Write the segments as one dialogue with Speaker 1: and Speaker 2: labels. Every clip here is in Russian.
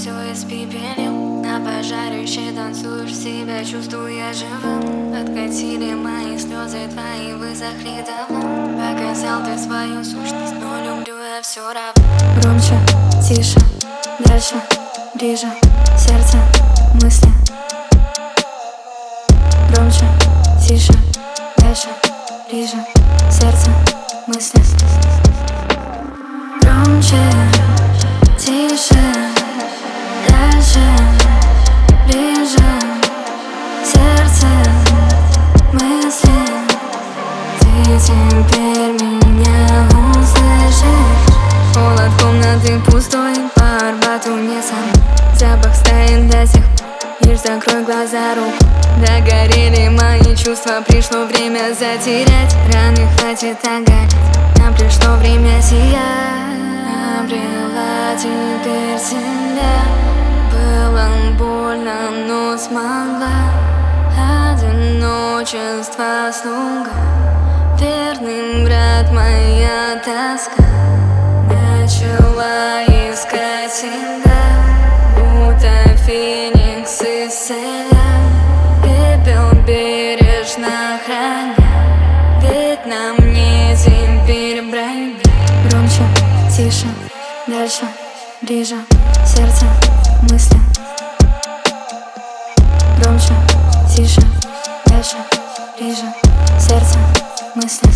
Speaker 1: все испепелил. На пожарище танцуешь, себя чувствуя живым. Откатили мои слезы, твои высохли давно. Показал ты свою сущность, но люблю я все равно.
Speaker 2: Громче, тише, дальше, ближе, сердце, мысли. Громче, тише, дальше, ближе, сердце, мысли. Громче, тише, дальше, ближе, сердце, мысли. Ты теперь меня услышишь. Холод комнаты пустой, по Арбату не сам. Запах стоит до сих пор, лишь закрой глаза руку. Догорели мои чувства, пришло время затерять. Раны хватит оголять, нам пришло время сиять. Обрела теперь себя, было больно, но смогла. Одиночество слуга, верный брат, моя тоска. Начала искать себя, будто феникс исцеля. Пепел бережно храня, ведь на мне теперь брань. Громче, тише, дальше, ближе, сердце, мысли. Громче, тише, дальше, ближе, сердце, мысли.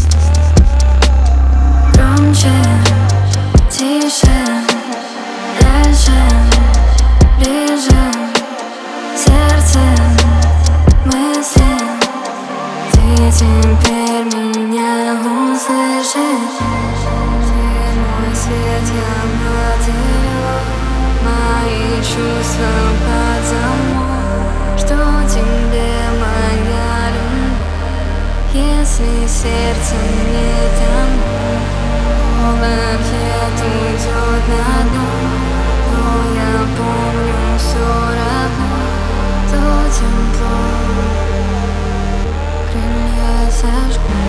Speaker 2: Громче, тише, дальше, ближе, сердце, мысли. Ты теперь меня услышишь. Ты мой свет, я мотылёк, мои чувства под замок. Что тебе моя любовь, если сердце не там? Холод уйдет на дно, но я помню все равно. То тепло крылья сожгу.